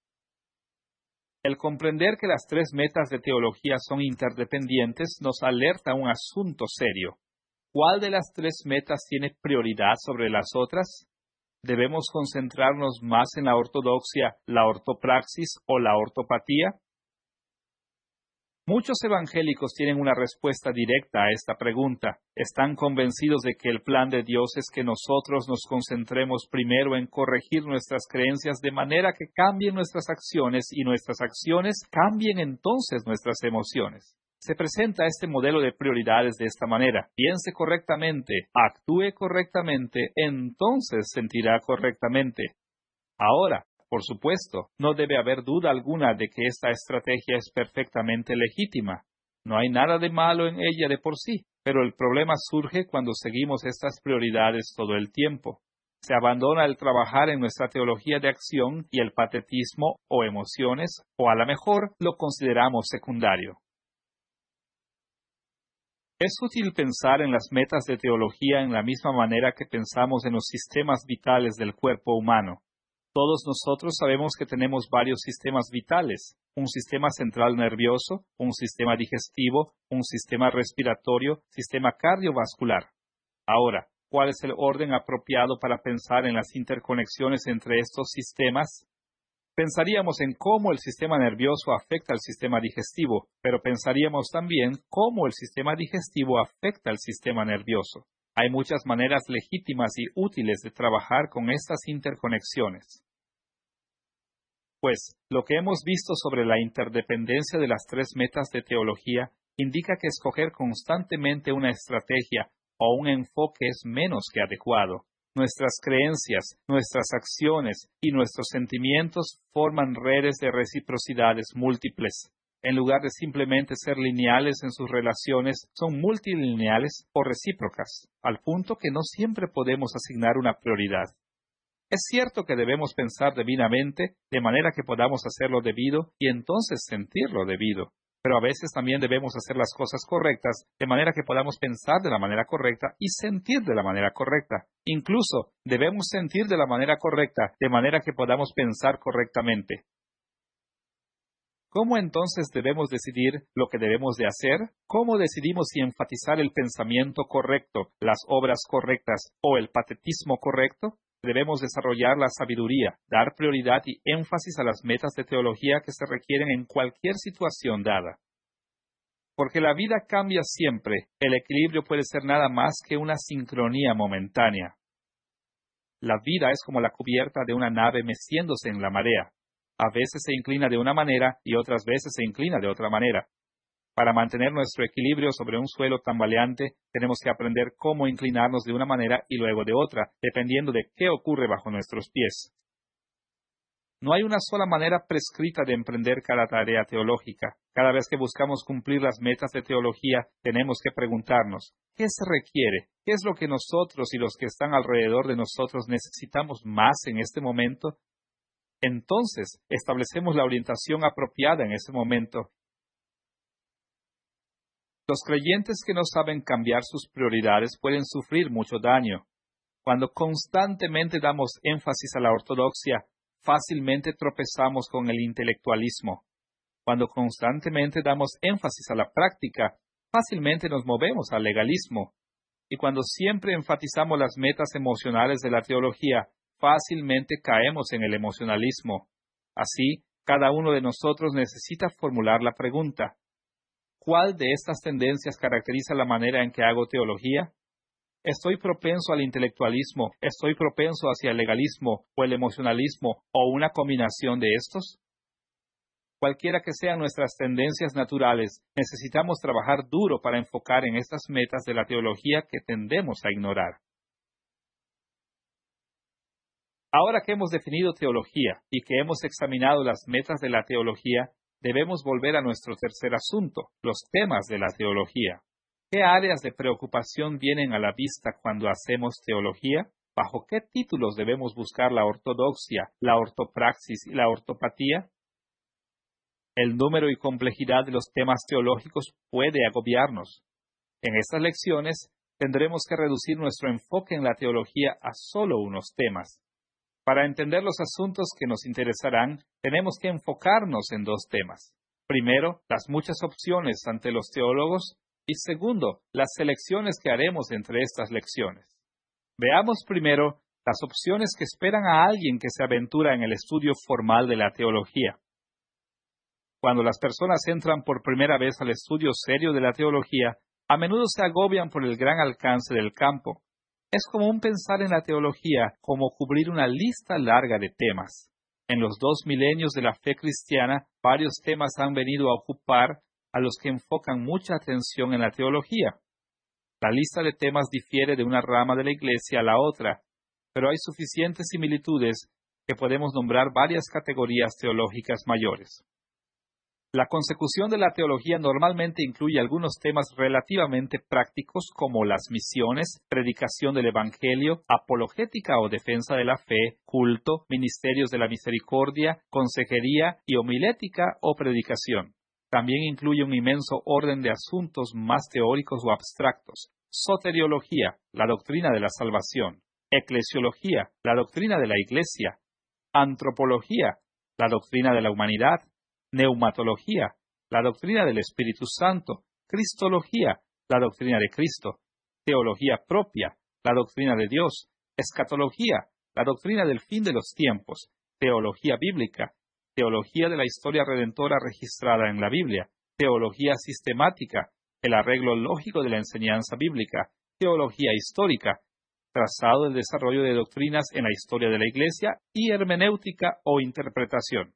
S1: El comprender que las tres metas de teología son interdependientes nos alerta a un asunto serio. ¿Cuál de las tres metas tiene prioridad sobre las otras? ¿Debemos concentrarnos más en la ortodoxia, la ortopraxis o la ortopatía? Muchos evangélicos tienen una respuesta directa a esta pregunta. Están convencidos de que el plan de Dios es que nosotros nos concentremos primero en corregir nuestras creencias de manera que cambien nuestras acciones y nuestras acciones cambien entonces nuestras emociones. Se presenta este modelo de prioridades de esta manera. Piense correctamente, actúe correctamente, entonces sentirá correctamente. Ahora, por supuesto, no debe haber duda alguna de que esta estrategia es perfectamente legítima. No hay nada de malo en ella de por sí, pero el problema surge cuando seguimos estas prioridades todo el tiempo. Se abandona el trabajar en nuestra teología de acción y el patetismo o emociones, o a lo mejor lo consideramos secundario. Es útil pensar en las metas de teología en la misma manera que pensamos en los sistemas vitales del cuerpo humano. Todos nosotros sabemos que tenemos varios sistemas vitales, un sistema central nervioso, un sistema digestivo, un sistema respiratorio, sistema cardiovascular. Ahora, ¿cuál es el orden apropiado para pensar en las interconexiones entre estos sistemas? Pensaríamos en cómo el sistema nervioso afecta al sistema digestivo, pero pensaríamos también cómo el sistema digestivo afecta al sistema nervioso. Hay muchas maneras legítimas y útiles de trabajar con estas interconexiones. Pues, lo que hemos visto sobre la interdependencia de las tres metas de teología indica que escoger constantemente una estrategia o un enfoque es menos que adecuado. Nuestras creencias, nuestras acciones y nuestros sentimientos forman redes de reciprocidades múltiples. En lugar de simplemente ser lineales en sus relaciones, son multilineales o recíprocas, al punto que no siempre podemos asignar una prioridad. Es cierto que debemos pensar debidamente, de manera que podamos hacer lo debido y entonces sentir lo debido. Pero a veces también debemos hacer las cosas correctas, de manera que podamos pensar de la manera correcta y sentir de la manera correcta. Incluso, debemos sentir de la manera correcta, de manera que podamos pensar correctamente. ¿Cómo entonces debemos decidir lo que debemos de hacer? ¿Cómo decidimos si enfatizar el pensamiento correcto, las obras correctas o el patetismo correcto? Debemos desarrollar la sabiduría, dar prioridad y énfasis a las metas de teología que se requieren en cualquier situación dada. Porque la vida cambia siempre, el equilibrio puede ser nada más que una sincronía momentánea. La vida es como la cubierta de una nave meciéndose en la marea. A veces se inclina de una manera y otras veces se inclina de otra manera. Para mantener nuestro equilibrio sobre un suelo tambaleante, tenemos que aprender cómo inclinarnos de una manera y luego de otra, dependiendo de qué ocurre bajo nuestros pies. No hay una sola manera prescrita de emprender cada tarea teológica. Cada vez que buscamos cumplir las metas de teología, tenemos que preguntarnos, ¿qué se requiere? ¿Qué es lo que nosotros y los que están alrededor de nosotros necesitamos más en este momento? Entonces, establecemos la orientación apropiada en ese momento. Los creyentes que no saben cambiar sus prioridades pueden sufrir mucho daño. Cuando constantemente damos énfasis a la ortodoxia, fácilmente tropezamos con el intelectualismo. Cuando constantemente damos énfasis a la práctica, fácilmente nos movemos al legalismo. Y cuando siempre enfatizamos las metas emocionales de la teología, fácilmente caemos en el emocionalismo. Así, cada uno de nosotros necesita formular la pregunta: ¿cuál de estas tendencias caracteriza la manera en que hago teología? ¿Estoy propenso al intelectualismo, estoy propenso hacia el legalismo o el emocionalismo o una combinación de estos? Cualquiera que sean nuestras tendencias naturales, necesitamos trabajar duro para enfocar en estas metas de la teología que tendemos a ignorar. Ahora que hemos definido teología y que hemos examinado las metas de la teología, debemos volver a nuestro tercer asunto, los temas de la teología. ¿Qué áreas de preocupación vienen a la vista cuando hacemos teología? ¿Bajo qué títulos debemos buscar la ortodoxia, la ortopraxis y la ortopatía? El número y complejidad de los temas teológicos puede agobiarnos. En estas lecciones tendremos que reducir nuestro enfoque en la teología a solo unos temas. Para entender los asuntos que nos interesarán, tenemos que enfocarnos en dos temas. Primero, las muchas opciones ante los teólogos, y segundo, las selecciones que haremos entre estas lecciones. Veamos primero las opciones que esperan a alguien que se aventura en el estudio formal de la teología. Cuando las personas entran por primera vez al estudio serio de la teología, a menudo se agobian por el gran alcance del campo. Es común pensar en la teología como cubrir una lista larga de temas. En los dos milenios de la fe cristiana, varios temas han venido a ocupar a los que enfocan mucha atención en la teología. La lista de temas difiere de una rama de la Iglesia a la otra, pero hay suficientes similitudes que podemos nombrar varias categorías teológicas mayores. La consecución de la teología normalmente incluye algunos temas relativamente prácticos como las misiones, predicación del Evangelio, apologética o defensa de la fe, culto, ministerios de la misericordia, consejería y homilética o predicación. También incluye un inmenso orden de asuntos más teóricos o abstractos: soteriología, la doctrina de la salvación; eclesiología, la doctrina de la Iglesia; antropología, la doctrina de la humanidad; neumatología, la doctrina del Espíritu Santo; cristología, la doctrina de Cristo; teología propia, la doctrina de Dios; escatología, la doctrina del fin de los tiempos; teología bíblica, teología de la historia redentora registrada en la Biblia; teología sistemática, el arreglo lógico de la enseñanza bíblica; teología histórica, trazado del desarrollo de doctrinas en la historia de la Iglesia; y hermenéutica o interpretación.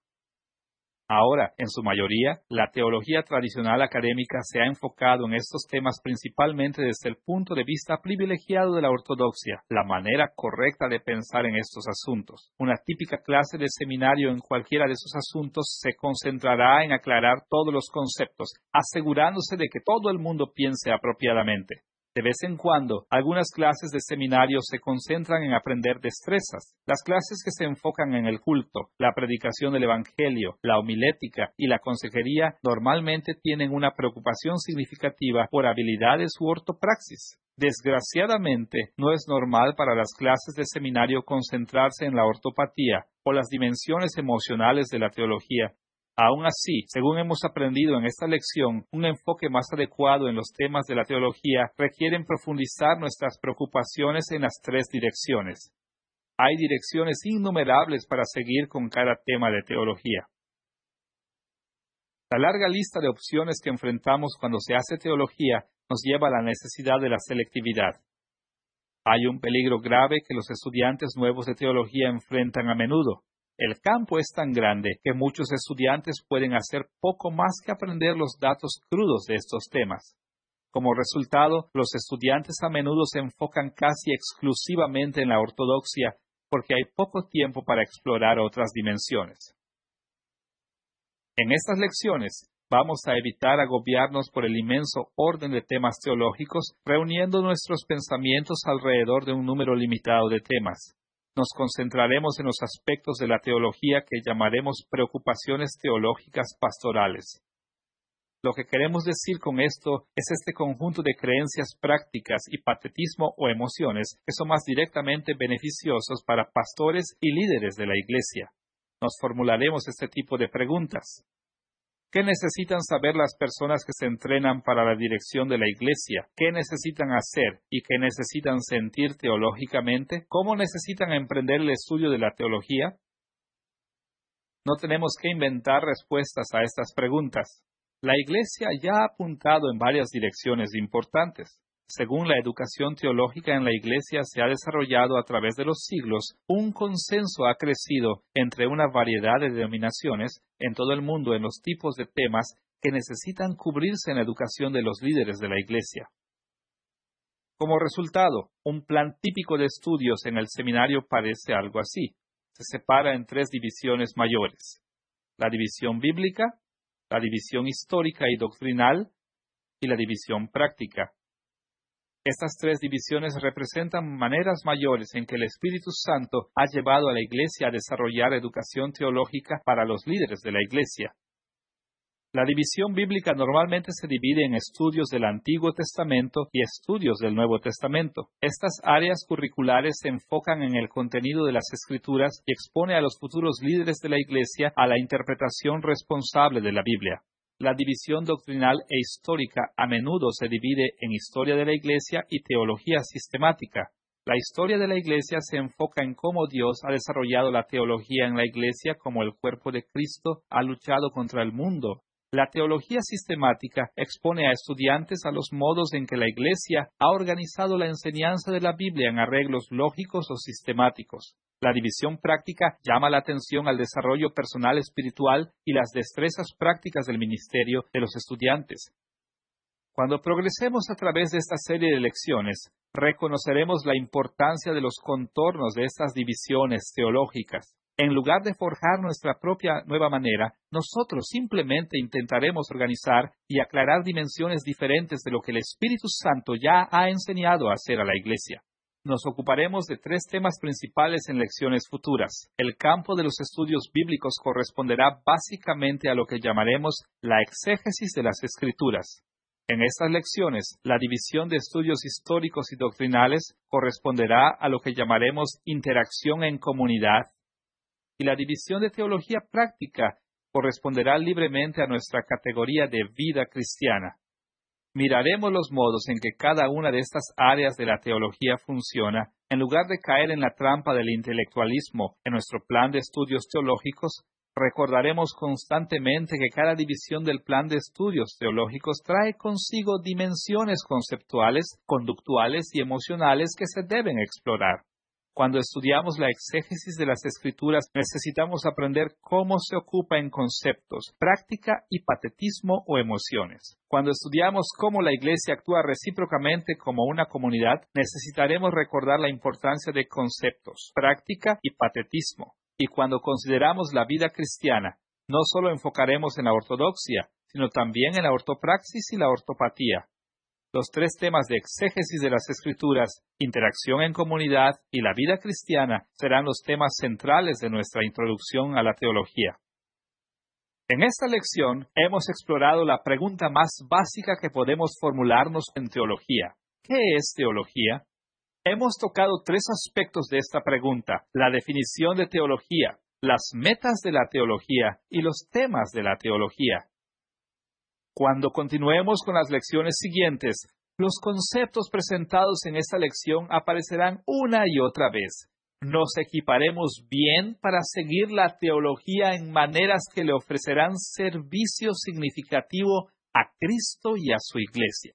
S1: Ahora, en su mayoría, la teología tradicional académica se ha enfocado en estos temas principalmente desde el punto de vista privilegiado de la ortodoxia, la manera correcta de pensar en estos asuntos. Una típica clase de seminario en cualquiera de esos asuntos se concentrará en aclarar todos los conceptos, asegurándose de que todo el mundo piense apropiadamente. De vez en cuando, algunas clases de seminario se concentran en aprender destrezas. Las clases que se enfocan en el culto, la predicación del Evangelio, la homilética y la consejería normalmente tienen una preocupación significativa por habilidades u ortopraxis. Desgraciadamente, no es normal para las clases de seminario concentrarse en la ortopatía o las dimensiones emocionales de la teología. Aún así, según hemos aprendido en esta lección, un enfoque más adecuado en los temas de la teología requiere profundizar nuestras preocupaciones en las tres direcciones. Hay direcciones innumerables para seguir con cada tema de teología. La larga lista de opciones que enfrentamos cuando se hace teología nos lleva a la necesidad de la selectividad. Hay un peligro grave que los estudiantes nuevos de teología enfrentan a menudo. El campo es tan grande que muchos estudiantes pueden hacer poco más que aprender los datos crudos de estos temas. Como resultado, los estudiantes a menudo se enfocan casi exclusivamente en la ortodoxia porque hay poco tiempo para explorar otras dimensiones. En estas lecciones, vamos a evitar agobiarnos por el inmenso orden de temas teológicos, reuniendo nuestros pensamientos alrededor de un número limitado de temas. Nos concentraremos en los aspectos de la teología que llamaremos preocupaciones teológicas pastorales. Lo que queremos decir con esto es este conjunto de creencias prácticas y patetismo o emociones que son más directamente beneficiosos para pastores y líderes de la iglesia. Nos formularemos este tipo de preguntas. ¿Qué necesitan saber las personas que se entrenan para la dirección de la iglesia? ¿Qué necesitan hacer y qué necesitan sentir teológicamente? ¿Cómo necesitan emprender el estudio de la teología? No tenemos que inventar respuestas a estas preguntas. La iglesia ya ha apuntado en varias direcciones importantes. Según la educación teológica en la iglesia se ha desarrollado a través de los siglos, un consenso ha crecido entre una variedad de denominaciones en todo el mundo en los tipos de temas que necesitan cubrirse en la educación de los líderes de la iglesia. Como resultado, un plan típico de estudios en el seminario parece algo así. Se separa en tres divisiones mayores: la división bíblica, la división histórica y doctrinal, y la división práctica. Estas tres divisiones representan maneras mayores en que el Espíritu Santo ha llevado a la Iglesia a desarrollar educación teológica para los líderes de la Iglesia. La división bíblica normalmente se divide en estudios del Antiguo Testamento y estudios del Nuevo Testamento. Estas áreas curriculares se enfocan en el contenido de las Escrituras y expone a los futuros líderes de la Iglesia a la interpretación responsable de la Biblia. La división doctrinal e histórica a menudo se divide en historia de la Iglesia y teología sistemática. La historia de la Iglesia se enfoca en cómo Dios ha desarrollado la teología en la Iglesia, como el cuerpo de Cristo ha luchado contra el mundo. La teología sistemática expone a estudiantes a los modos en que la Iglesia ha organizado la enseñanza de la Biblia en arreglos lógicos o sistemáticos. La división práctica llama la atención al desarrollo personal espiritual y las destrezas prácticas del ministerio de los estudiantes. Cuando progresemos a través de esta serie de lecciones, reconoceremos la importancia de los contornos de estas divisiones teológicas. En lugar de forjar nuestra propia nueva manera, nosotros simplemente intentaremos organizar y aclarar dimensiones diferentes de lo que el Espíritu Santo ya ha enseñado a hacer a la Iglesia. Nos ocuparemos de tres temas principales en lecciones futuras. El campo de los estudios bíblicos corresponderá básicamente a lo que llamaremos la exégesis de las Escrituras. En estas lecciones, la división de estudios históricos y doctrinales corresponderá a lo que llamaremos interacción en comunidad, y la división de teología práctica corresponderá libremente a nuestra categoría de vida cristiana. Miraremos los modos en que cada una de estas áreas de la teología funciona. En lugar de caer en la trampa del intelectualismo en nuestro plan de estudios teológicos, recordaremos constantemente que cada división del plan de estudios teológicos trae consigo dimensiones conceptuales, conductuales y emocionales que se deben explorar. Cuando estudiamos la exégesis de las Escrituras, necesitamos aprender cómo se ocupa en conceptos, práctica y patetismo o emociones. Cuando estudiamos cómo la Iglesia actúa recíprocamente como una comunidad, necesitaremos recordar la importancia de conceptos, práctica y patetismo. Y cuando consideramos la vida cristiana, no solo enfocaremos en la ortodoxia, sino también en la ortopraxis y la ortopatía. Los tres temas de exégesis de las Escrituras, interacción en comunidad y la vida cristiana serán los temas centrales de nuestra introducción a la teología. En esta lección hemos explorado la pregunta más básica que podemos formularnos en teología. ¿Qué es teología? Hemos tocado tres aspectos de esta pregunta: la definición de teología, las metas de la teología y los temas de la teología. Cuando continuemos con las lecciones siguientes, los conceptos presentados en esta lección aparecerán una y otra vez. Nos equiparemos bien para seguir la teología en maneras que le ofrecerán servicio significativo a Cristo y a su Iglesia.